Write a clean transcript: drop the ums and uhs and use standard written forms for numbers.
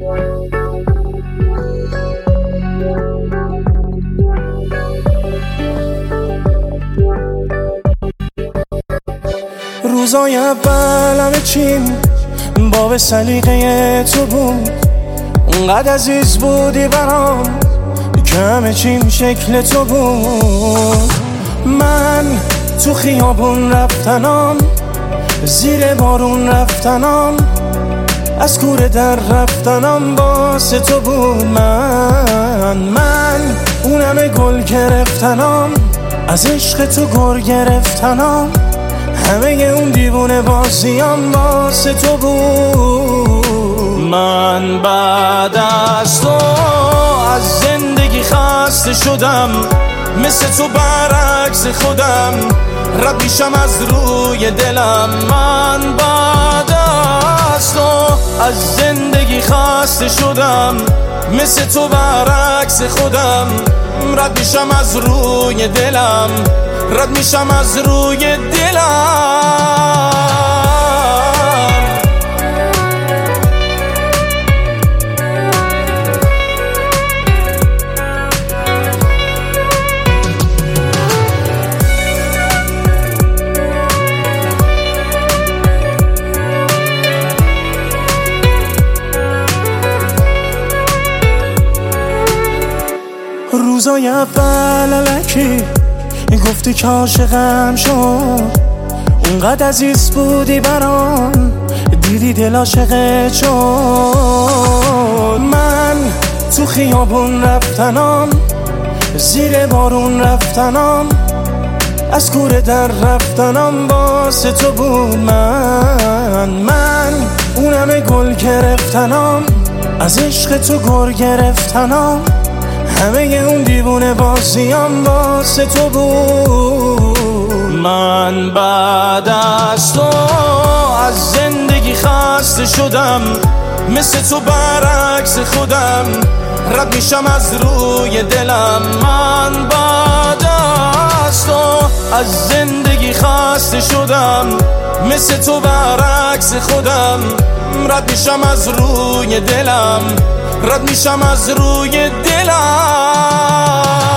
روزای اول همه چیم باب سلیقه تو بود، اونقدر عزیز بودی برام که همه چیم شکل تو بود. من تو خیابون رفتنام، زیر بارون رفتنام، از کوره در رفتنام واسه تو بود. من اون همه گل گرفتنام، از عشق تو گر گرفتنام، همه اون دیوونه بازیام واسه تو بود. من بعد از تو از زندگی خسته شدم، مثل تو برعکس خودم رد میشم از روی دلم. من بعد از تو از زندگی خسته شدم، مثل تو برعکس خودم رد میشم از روی دلم، رد میشم از روی دلم. روزای اول الکی گفتی که عاشقم شد، اونقدر عزیز بودی برام دیدی دل عاشقت شد. من تو خیابون رفتنام، زیر بارون رفتنام، از کوره در رفتنام واسه تو بود. من اون همه گل گرفتنام، از عشق تو گر گرفتنام، همه اون دیوونه بازیام واسه تو بود. من بعد از تو از زندگی خسته شدم، مثل تو برعکس خودم رد میشم از روی دلم. من بعد از تو از زندگی خسته شدم، مثل تو برعکس خودم رد میشم از روی دلم، رد میشم از روی دلم.